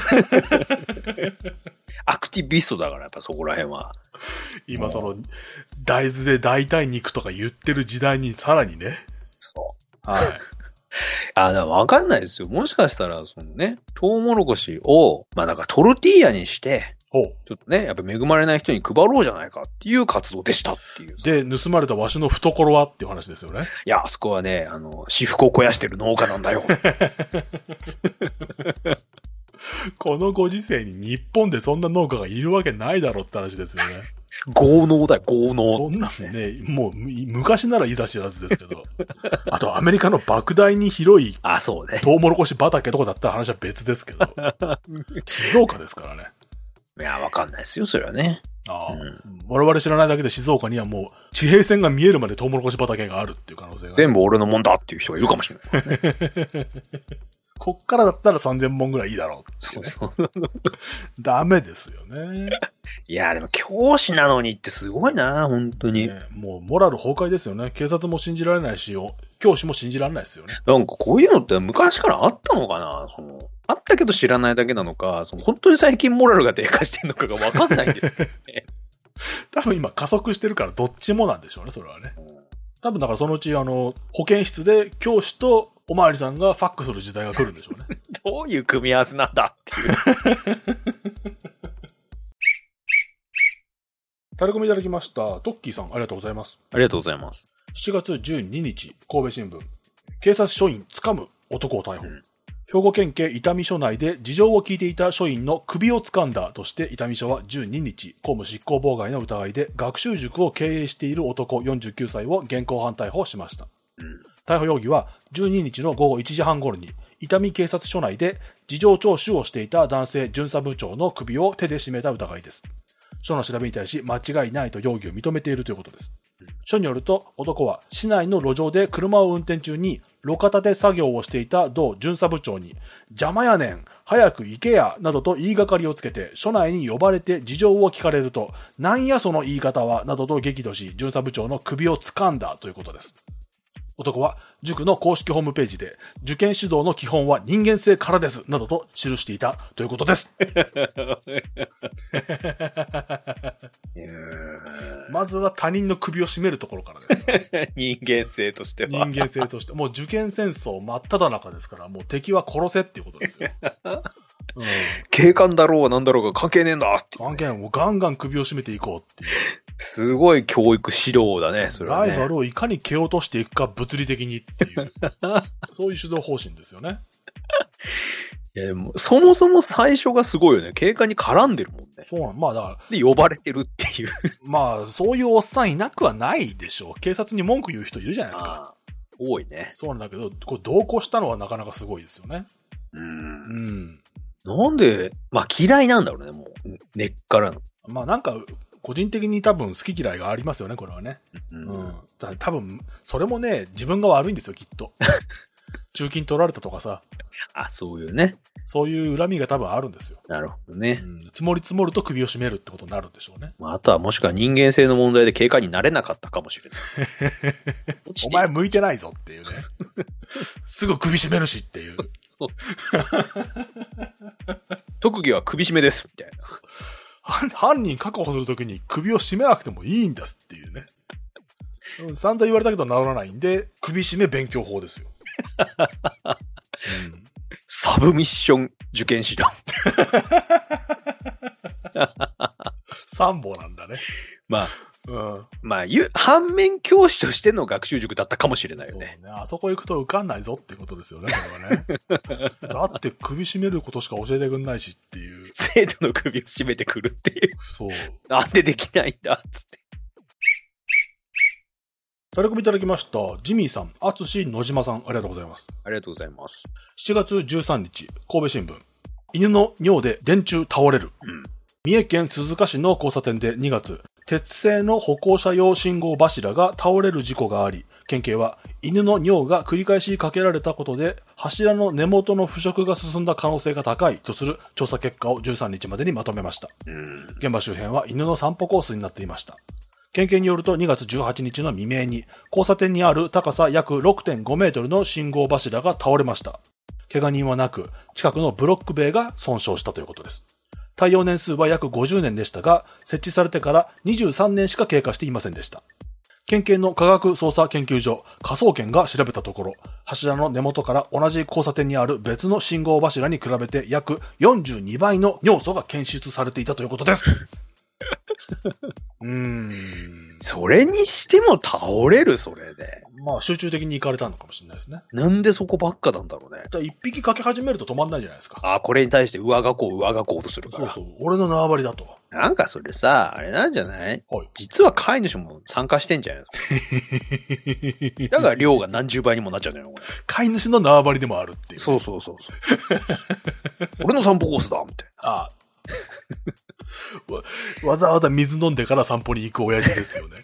アクティビストだから、やっぱそこら辺は。 今大豆で代替肉とか言ってる時代にさらにね。 そう。 はい。 だからわかんないですよ。もしかしたら、トウモロコシを、だからトルティーヤにして、ちょっとね、やっぱ恵まれない人に配ろうじゃないかっていう活動でしたっていう。 で、盗まれたわしの懐はっていう話ですよね。 いや、あそこはね、私腹を肥やしてる農家なんだよ。 このご時世に日本でそんな農家がいるわけないだろって話ですよね。 豪農だよ、豪農。 そんなんね、もう昔ならいざ知らずですけど。あとアメリカの莫大に広いそうね。 トウモロコシ畑とかだったら話は別ですけど。静岡ですからね。 いや、わかんないですよ、それはね。 我々知らないだけで静岡にはもう地平線が見えるまでトウモロコシ畑があるっていう可能性が。 全部俺のもんだっていう人がいるかもしれない、ね。 こっからだったら3000本ぐらいいいだろうっていう、ね。そう。ダメですよね。 いや、でも教師なのにってすごいな、本当に。 もうモラル崩壊ですよね。警察も信じられないし、教師も信じられないですよね。 なんかこういうのって昔からあったのかなあったけど知らないだけなのか、本当に最近モラルが低下してるのかがわかんないんですけどね。 多分今加速してるからどっちもなんでしょうね、それはね。多分だからそのうち保健室で教師とおまわりさんがファックする時代が来るんでしょうね。 どういう組み合わせなんだっていう。 タレコミいただきました。トッキーさん、ありがとうございます。 ありがとうございます。 7月12日、神戸新聞。警察署員掴む男を逮捕。兵庫県警伊丹署内で事情を聞いていた署員の首を掴んだとして伊丹署は12日、公務執行妨害の疑いで学習塾を経営している男49歳を現行犯逮捕しました。逮捕容疑は12日の午後1時半頃に伊丹警察署内で事情聴取をしていた男性巡査部長の首を手で絞めた疑いです。署の調べに対し間違いないと容疑を認めているということです。署によると男は市内の路上で車を運転中に路肩で作業をしていた同巡査部長に邪魔やねん早く行けやなどと言いがかりをつけて署内に呼ばれて事情を聞かれるとなんやその言い方はなどと激怒し巡査部長の首を掴んだということです。男は塾の公式ホームページで受験指導の基本は人間性からですなどと記していたということです。まずは他人の首を絞めるところからですから、ね、 人間性としては。 人間性として。もう受験戦争真っ只中ですから、もう敵は殺せっていうことですよ。 警官だろうがなんだろうが関係ねえんだって、 関係ない。もうガンガン首を絞めていこうっていう。 すごい教育指導だね、それはね。 ライバルをいかに蹴落としていくか物理的にっていう。そういう指導方針ですよね。 いやでもそもそも最初がすごいよね。警官に絡んでるもんね。 そうなん。まあだから。 で、呼ばれてるっていう。 まあ、そういうおっさんいなくはないでしょう。警察に文句言う人いるじゃないですか。 多いね。 そうなんだけど、これ同行したのはなかなかすごいですよね。 なんで、まあ嫌いなんだろうね、もう。根っからの。 まあなんか、個人的に多分好き嫌いがありますよね、これはね。多分、それもね、自分が悪いんですよ、きっと。中金取られたとかさ。 そういうね。 そういう恨みが多分あるんですよ。 なるほどね。 積もり積もると首を絞めるってことになるんでしょうね。 あとはもしくは人間性の問題で警官になれなかったかもしれない。 お前向いてないぞっていうね。すぐ首絞めるしっていう。そう。 特技は首絞めです、みたいな。 犯人確保するときに首を絞めなくてもいいんだっていうね。散々言われたけど治らないんで、首絞め勉強法ですよ。 サブミッション受験士だ。 三本なんだね。 まあ、反面教師としての学習塾だったかもしれないよね。 そうね。あそこ行くと受かんないぞっていうことですよね、これはね。だって首絞めることしか教えてくんないしっていう。 生徒の首を絞めてくるっていう。 そう。 なんでできないんだ、つって。 タレコミいただきました。ジミーさん、アツシ野島さん、ありがとうございます。 ありがとうございます。 7月13日、神戸新聞。犬の尿で電柱倒れる。三重県鈴鹿市の交差点で2月、鉄製の歩行者用信号柱が倒れる事故があり、県警は犬の尿が繰り返しかけられたことで、柱の根元の腐食が進んだ可能性が高いとする調査結果を13日までにまとめました。現場周辺は犬の散歩コースになっていました。県警によると2月18日の未明に、交差点にある高さ約 6.5 メートルの信号柱が倒れました。怪我人はなく、近くのブロック塀が損傷したということです。耐用年数は約50年でしたが、設置されてから23年しか経過していませんでした。県警の科学捜査研究所、科捜研が調べたところ、柱の根元から同じ交差点にある別の信号柱に比べて約42倍の尿素が検出されていたということです。 それにしても倒れる、それで。 まあ集中的に行かれたのかもしれないですね。 なんでそこばっかなんだろうね。 一匹かけ始めると止まんないじゃないですか。 あ、これに対して上がこうとするから。 そう。俺の縄張りだと。 なんかそれさ、あれなんじゃない？ はい。 実は飼い主も参加してんじゃないですか。だから量が何十倍にもなっちゃうんじゃないの？ 飼い主の縄張りでもあるっていう。 そう。俺の散歩コースだ、みたいな。 ああ。わざわざ水飲んでから散歩に行く親父ですよね。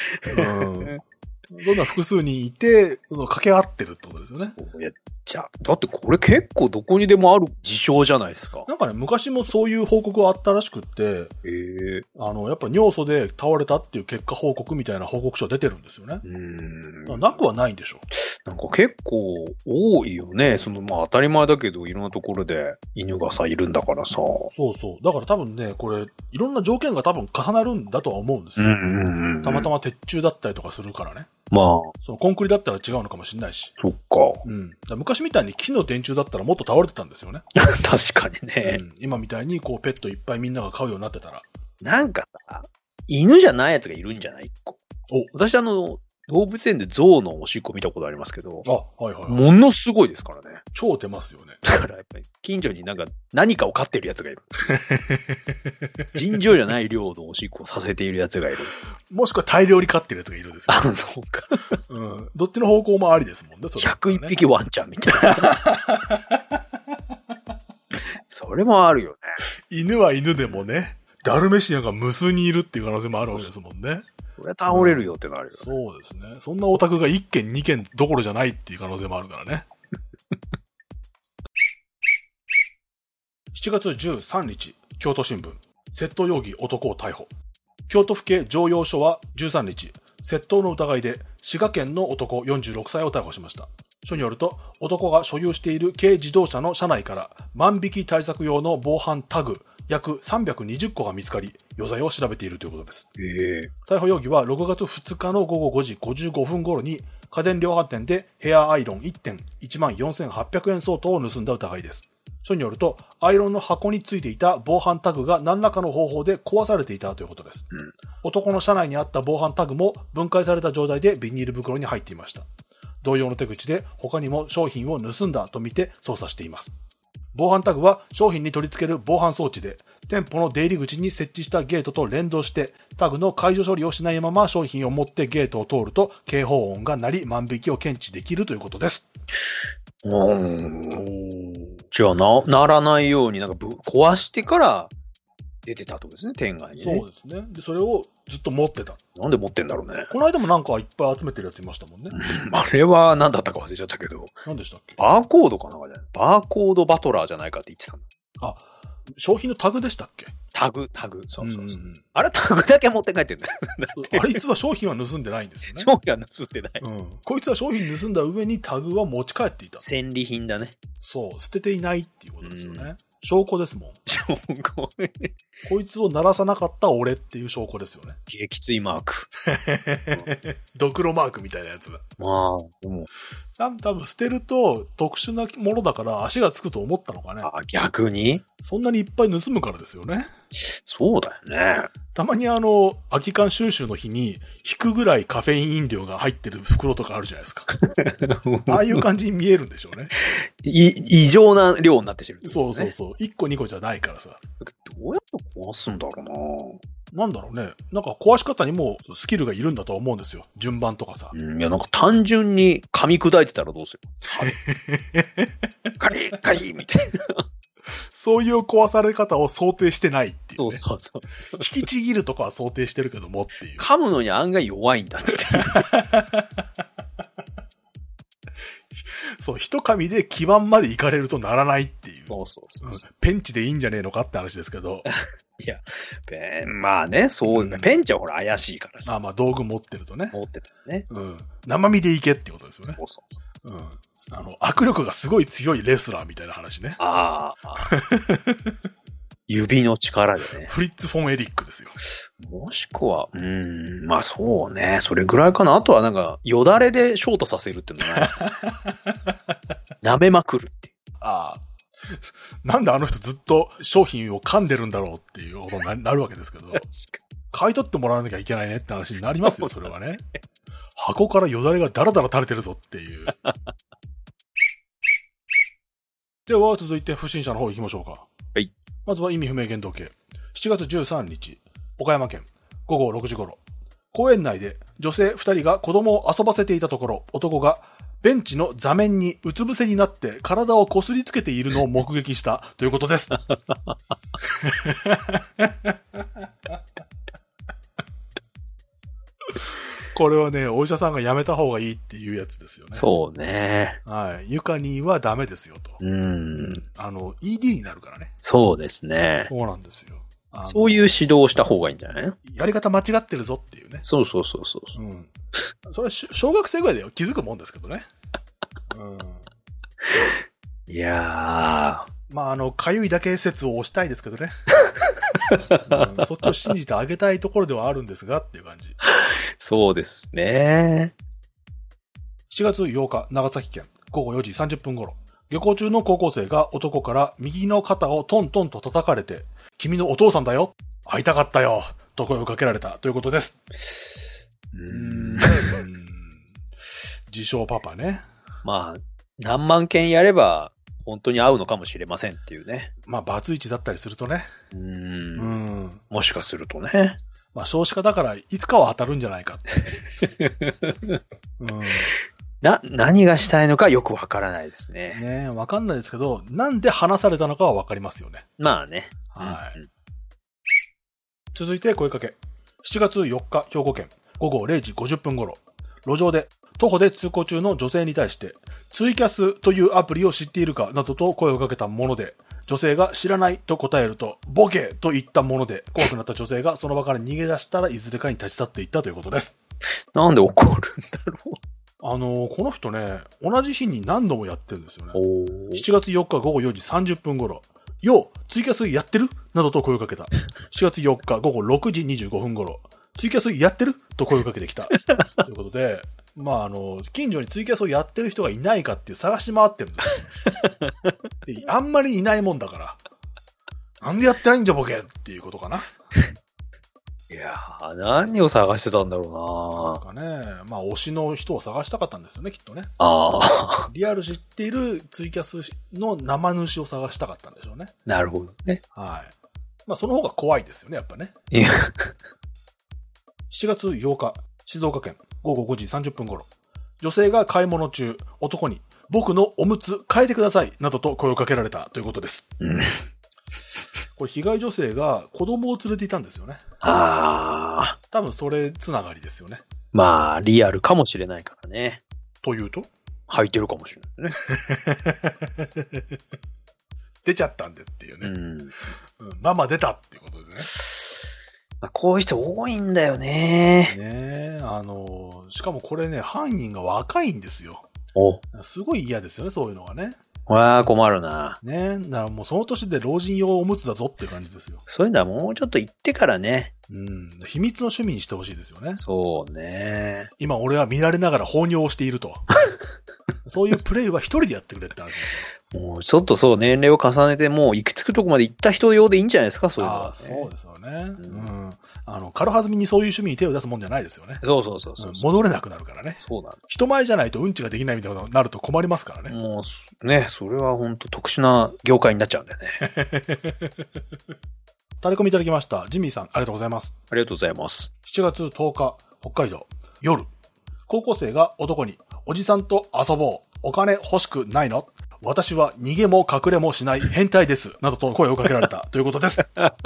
そんな複数人いて、掛け合ってるってことですよね。 だってこれ結構どこにでもある事象じゃないですか。 なんかね、昔もそういう報告があったらしくって、やっぱ尿素で倒れたっていう結果報告みたいな報告書出てるんですよね。なくはないんでしょ。 なんか結構多いよね。まあ当たり前だけど、いろんなところで犬がさ、いるんだからさ。そう。 だから多分ね、これ、いろんな条件が多分重なるんだとは思うんですよ。たまたま鉄柱だったりとかするからね。 まあ。 コンクリだったら違うのかもしれないし。 そっか。 昔みたいに木の電柱だったらもっと倒れてたんですよね。 確かにね。 今みたいにペットいっぱいみんなが飼うようになってたら。 なんかさ、犬じゃないやつがいるんじゃない？一個。私動物園で象のおしっこ見たことありますけど。 はい。 ものすごいですからね。 超出ますよね。 だからやっぱり近所になんか何かを飼ってるやつがいる。尋常じゃない量のおしっこをさせているやつがいる。 もしくは大量に飼ってるやつがいるんですよ。 そうか。 どっちの方向もありですもんね。 101匹ワンちゃんみたいな。それもあるよね。 犬は犬でもね、ダルメシアンが無数にいるっていう可能性もあるわけですもんね。 それ倒れるよってなるよ、ね。 そうですね。そんなオタクが1件2件どころじゃないっていう可能性もあるからね。7月13日、京都新聞、窃盗容疑男を逮捕。京都府警城陽署は13日、窃盗の疑いで滋賀県の男46歳を逮捕しました。署によると、男が所有している軽自動車の車内から万引き対策用の防犯タグ約320個が見つかり、余罪を調べているということです。逮捕容疑は6月2日の午後5時55分頃に家電量販店でヘアアイロン1点14,800円相当を盗んだ疑いです。署によると、アイロンの箱についていた防犯タグが何らかの方法で壊されていたということです。男の車内にあった防犯タグも分解された状態でビニール袋に入っていました。同様の手口で他にも商品を盗んだとみて捜査しています。防犯タグは商品に取り付ける防犯装置で、店舗の出入り口に設置したゲートと連動して、タグの解除処理をしないまま商品を持ってゲートを通ると、警報音が鳴り万引きを検知できるということです。 じゃあならないように壊してから出てたってことですね、店外にね。 そうですね。で、それをずっと持ってた。 なんで持ってんだろうね。 この間もなんかいっぱい集めてるやついましたもんね。 あれは何だったか忘れちゃったけど。 何でしたっけ？ バーコードかなんかじゃない？バーコードバトラーじゃないかって言ってたの。 商品のタグでしたっけ？ タグ。そう。 あれタグだけ持って帰ってんだよ。 あいつは商品は盗んでないんですよね。 商品は盗んでない。 こいつは商品盗んだ上にタグは持ち帰っていた。 戦利品だね。 そう、捨てていないっていうことですよね。証拠ですもん。 証拠。 こいつを鳴らさなかった俺っていう証拠ですよね。 撃墜マーク。 ドクロマークみたいなやつだ。 まあ、でも。 多分捨てると特殊なものだから足がつくと思ったのかね。 逆に？ そんなにいっぱい盗むからですよね。 そうだよね。 たまに空き缶収集の日に引くぐらいカフェイン飲料が入ってる袋とかあるじゃないですか。ああいう感じに見えるんでしょうね。 異常な量になってしまう、ね。 そう。1個2個じゃないからさ。 どうやって壊すんだろうな。 なんだろうね。なんか壊し方にもスキルがいるんだとは思うんですよ。順番とかさ。 いや、なんか単純に噛み砕いてたらどうする？カリみたいな。 そういう壊され方を想定してないっていう、ね。 そう。 引きちぎるとかは想定してるけどもっていう。 噛むのに案外弱いんだって。 そう、一噛みで基盤まで行かれるとならないっていう。 そう。 ペンチでいいんじゃねえのかって話ですけど。 いや、まあね、そう、ペンチはほら怪しいからさ。 まあ道具持ってるとね。 持ってたね。 生身でいけってことですよね。 そう。 握力がすごい強いレスラーみたいな話ね。 指の力でね。 フリッツ・フォン・エリックですよ。 もしくは、まあそうね、それぐらいかな。あとはなんか、よだれでショートさせるってのないですか？舐めまくるっていう。 なんであの人ずっと商品を噛んでるんだろうっていうことになるわけですけど。買い取ってもらわなきゃいけないねって話になりますよ、それはね。箱からよだれがダラダラ垂れてるぞっていう。では、続いて不審者の方行きましょうか。 はい。 まずは意味不明言動系。7月13日、岡山県、午後6時頃。公園内で女性2人が子供を遊ばせていたところ、男がベンチの座面にうつ伏せになって体をこすりつけているのを目撃したということです。これはね、お医者さんがやめた方がいいっていうやつですよね。 そうね。 はい。床にはダメですよと。ED になるからね。 そうですね。 そうなんですよ。 そういう指導をした方がいいんじゃない？やり方間違ってるぞっていうね。 そう。 それは小学生ぐらいで気づくもんですけどね。 いやー。まあ、かゆいだけ説を押したいですけどね。そっちを信じてあげたいところではあるんですがっていう感じ。 そうですね。 7月8日、長崎県、午後4時30分頃、下校中の高校生が男から右の肩をトントンと叩かれて、君のお父さんだよ、会いたかったよ、と声をかけられたということです。自称パパね。 まあ、何万件やれば、本当に会うのかもしれませんっていうね。 まあ、バツイチだったりするとね。 もしかするとね。 まあ、少子化だから、いつかは当たるんじゃないかって。 何がしたいのかよくわからないですね。 ねえ、わかんないですけど、なんで話されたのかはわかりますよね。 まあね。 はい。続いて声かけ。7月4日、兵庫県、午後0時50分頃、路上で、徒歩で通行中の女性に対して、ツイキャスというアプリを知っているかなどと声をかけたもので、女性が知らないと答えると、ボケと言ったもので、怖くなった女性がその場から逃げ出したらいずれかに立ち去っていったということです。 なんで怒るんだろう。 この人ね、同じ日に何度もやってるんですよね。7月4日午後4時30分頃、よう、ツイキャスやってるなどと声をかけた。7月4日午後6時25分頃、ツイキャスやってると声をかけてきた。ということで、まあ近所にツイキャスをやってる人がいないかっていう探し回ってるんですよ。であんまりいないもんだから。なんでやってないんじゃボケっていうことかな。 いやー、何を探してたんだろうな。なんかね、まあ推しの人を探したかったんですよね、きっとね。リアル知っているツイキャスの生主を探したかったんでしょうね。 なるほどね。 はい。まあその方が怖いですよね、やっぱね。 いや。 7月8日、静岡県、午後5時30分頃、女性が買い物中、男に、僕のおむつ変えてください、などと声をかけられたということです。これ被害女性が子供を連れていたんですよね。多分それつながりですよね。 まあ、リアルかもしれないからね。 というと履いてるかもしれないね。 出ちゃったんでっていうね。ママ出たっていうことでね。 こういう人多いんだよね。 ねえ、しかもこれね、犯人が若いんですよ。すごい嫌ですよね、そういうのがね。 わあ、困るな。 ねえ、だからもうその年で老人用おむつだぞっていう感じですよ。 そういうのはもうちょっと言ってからね。 うん。秘密の趣味にしてほしいですよね。 そうね。 今俺は見られながら放尿をしていると。そういうプレイは一人でやってくれって話ですよ。 もうちょっとそう、年齢を重ねてもう行き着くとこまで行った人用でいいんじゃないですか、そういうのは、ね。 ああ、そうですよね。うん。軽はずみにそういう趣味に手を出すもんじゃないですよね。 そうそうそうそう、 戻れなくなるからね。 そうなの。 人前じゃないとうんちができないみたいなことになると困りますからね。 もう、ね、それは本当特殊な業界になっちゃうんだよね。 タレコミいただきました。ジミーさん、ありがとうございます。 ありがとうございます。 7月10日、北海道、夜。高校生が男に、おじさんと遊ぼう。お金欲しくないの？私は逃げも隠れもしない変態です。などと声をかけられたということです。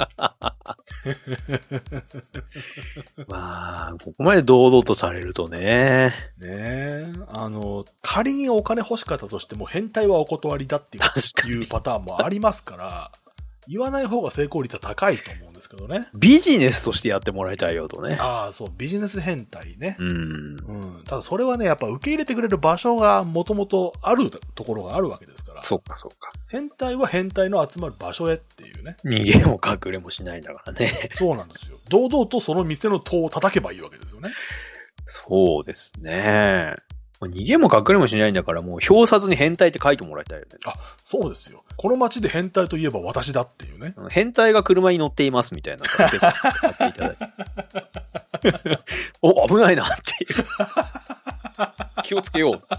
まあ、ここまで堂々とされるとね。 ねえ。仮にお金欲しかったとしても変態はお断りだっていうパターンもありますから、言わない方が成功率は高いと思うんですけどね。 ビジネスとしてやってもらいたいよとね。 ああ、そう、ビジネス変態ね。 うん。 うん。ただそれはね、やっぱ受け入れてくれる場所がもともとあるところがあるわけですから。 そうか、そうか。 変態は変態の集まる場所へっていうね。 逃げも隠れもしないんだからね。 そうなんですよ。堂々とその店の戸を叩けばいいわけですよね。 そうですね。逃げも隠れもしないんだから、もう表札に変態って書いてもらいたいよね。 あ、そうですよ。この街で変態といえば私だっていうね。 変態が車に乗っていますみたいな。やっていただいてお、危ないなっていう。気をつけよう。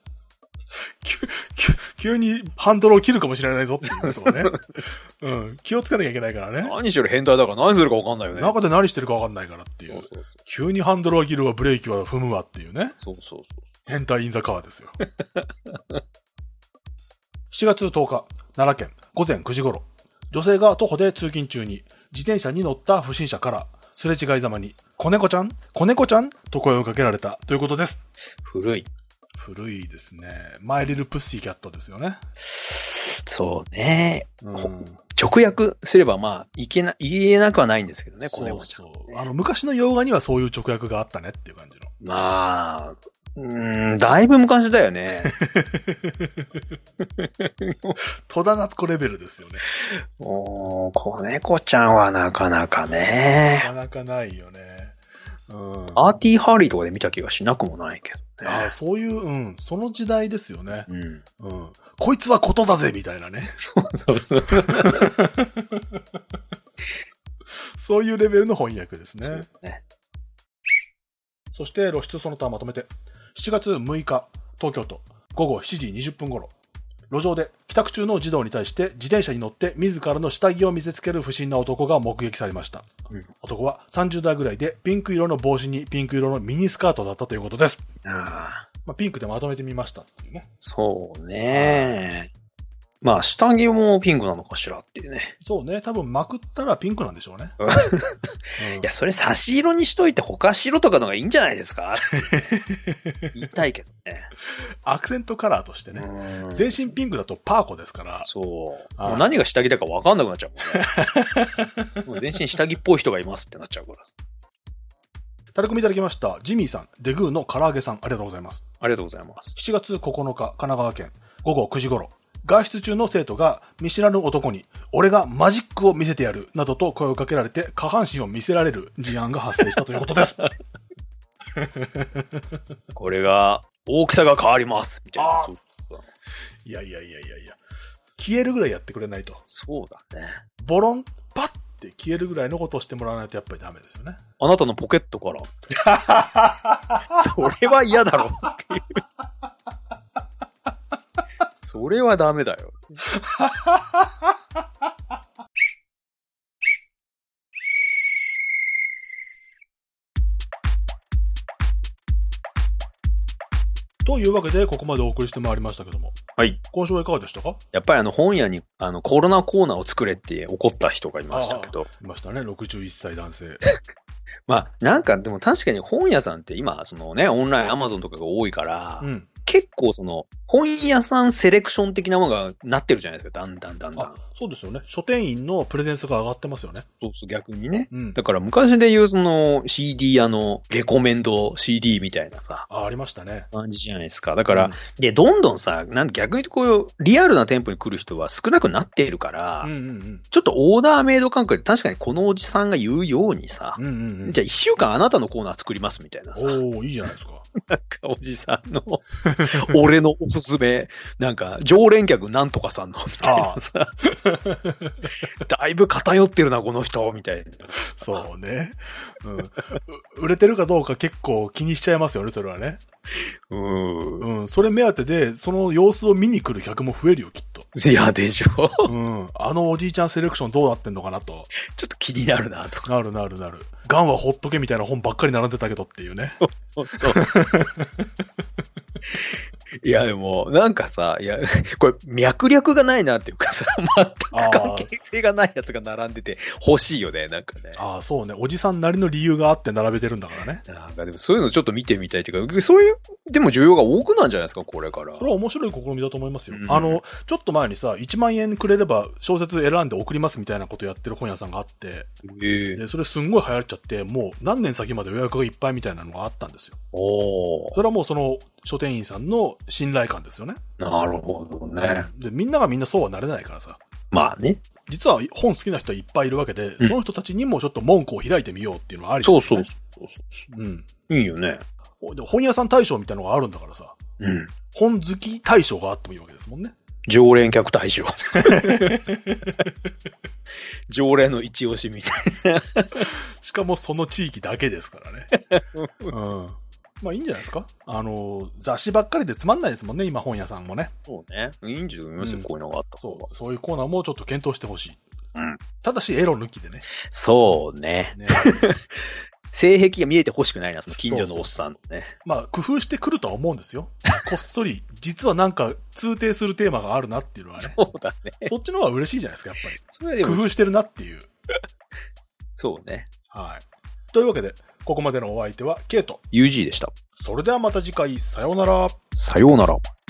急にハンドルを切るかもしれないぞっていうことね。うん。気をつけなきゃいけないからね。 何しろ変態だから何するか分かんないよね。 中で何してるか分かんないからっていう。そうそうそう、急にハンドルは切るわ、ブレーキは踏むわっていうね。 そうそうそう。 変態インザカーですよ。7月10日、奈良県午前9時頃、女性が徒歩で通勤中に自転車に乗った不審者からすれ違いざまに、子猫ちゃんと声をかけられたということです。 古いですね。マイリルプッシーキャットですよね。 そうね。直訳すればまあ言えなくはないんですけどね、子猫ちゃん。 そう。昔の洋画にはそういう直訳があったねっていう感じの。 まあ、だいぶ昔だよね。 戸田夏子レベルですよね。 子猫ちゃんはなかなかね。 なかなかないよね。 アーティーハーリーとかで見た気がしなくもないけどね。 ああ、そういう、その時代ですよね。こいつはことだぜみたいなね。 そうそうそう。 そういうレベルの翻訳ですね。 そうね。 そして露出その他まとめて、7月6日、東京都、午後7時20分頃、路上で帰宅中の児童に対して自転車に乗って自らの下着を見せつける不審な男が目撃されました。男は30代ぐらいでピンク色の帽子にピンク色のミニスカートだったということです。ピンクでまとめてみましたっていうね。 そうね。まあ、下着もピンクなのかしらっていうね。 そうね。多分まくったらピンクなんでしょうね。 いや、それ差し色にしといて他白とかのがいいんじゃないですか言いたいけどね。 アクセントカラーとしてね。全身ピンクだとパーコですから。 そう。もう何が下着だか分かんなくなっちゃうもんね。もう全身下着っぽい人がいますってなっちゃうから。 タレコミいただきました。ジミーさん、デグーの唐揚げさん、ありがとうございます。 ありがとうございます。 7月9日、神奈川県、午後9時頃。外出中の生徒が見知らぬ男に、俺がマジックを見せてやる、などと声をかけられて下半身を見せられる事案が発生したということです。 これが、大きさが変わります、みたいな。 いや。消えるぐらいやってくれないと。 そうだね。 ボロン、パッって消えるぐらいのことをしてもらわないとやっぱりダメですよね。 あなたのポケットから。それは嫌だろっていう。それはダメだよ。 というわけで、ここまでお送りしてまいりましたけども。 はい。 今週はいかがでしたか？ やっぱり本屋にコロナコーナーを作れって怒った人がいましたけど。 いましたね、61歳男性。 まあ、なんかでも確かに本屋さんって今、オンラインアマゾンとかが多いから、 結構その、本屋さんセレクション的なものがなってるじゃないですか、だんだん。 あ、そうですよね。書店員のプレゼンスが上がってますよね。 そうそう、逆にね。 うん。 だから昔で言うその CD レコメンド CD みたいなさ、 ありましたね。 感じじゃないですか。だから、で、どんどんさ、逆に言うとこう、リアルな店舗に来る人は少なくなっているから、ちょっとオーダーメイド感覚で確かにこのおじさんが言うようにさ、じゃあ一週間あなたのコーナー作りますみたいなさ。 おー、いいじゃないですか。 なんかおじさんの、俺のおすすめ、なんか常連客なんとかさんの、みたいなさ。だいぶ偏ってるな、この人、みたいな。 そうね。売れてるかどうか結構気にしちゃいますよね、それはね。それ目当てで、その様子を見に来る客も増えるよ、きっと。 いや、でしょ。 あのおじいちゃんセレクションどうなってんのかなと。 ちょっと気になるな、とか。 なる。ガンはほっとけみたいな本ばっかり並んでたけどっていうね。 そう。いや、でも、なんかさ、いや、これ、脈略がないなっていうかさ、全く関係性がないやつが並んでて欲しいよね、なんかね。 そうね。おじさんなりの理由があって並べてるんだからね。 なんかでもそういうのちょっと見てみたいっていうか、そういう、でも需要が多くなんじゃないですか、これから。 それは面白い試みだと思いますよ。ちょっと前にさ、1万円くれれば小説選んで送りますみたいなことやってる本屋さんがあって、でそれすんごい流行っちゃって、もう何年先まで予約がいっぱいみたいなのがあったんですよ。それはもうその書店員さんの信頼感ですよね。 なるほどね。 で、みんながみんなそうはなれないからさ。 まあね。 実は本好きな人はいっぱいいるわけで、その人たちにもちょっと門戸を開いてみようっていうのはありですよね。そう。いいよね。 本屋さん大賞みたいなのがあるんだからさ。本好き大賞があってもいいわけですもんね。 常連客大賞。常連の一押しみたいな。 しかもその地域だけですからね。まあいいんじゃないですか。雑誌ばっかりでつまんないですもんね、今本屋さんもね。 そうね。いいんじゃないですか、こういうのがあった。 そういうコーナーもちょっと検討してほしい。ただしエロ抜きでね。 そうね。性癖が見えてほしくないな、その近所のおっさんね。 まあ、工夫してくるとは思うんですよ。こっそり、実はなんか通底するテーマがあるなっていうのはね。 そうだね。 そっちの方が嬉しいじゃないですか、やっぱり。 それで工夫してるなっていう。 そうね。 はい。というわけで、ここまでのお相手は、ケイト。 UG でした。 それではまた次回、さようなら。 さようなら。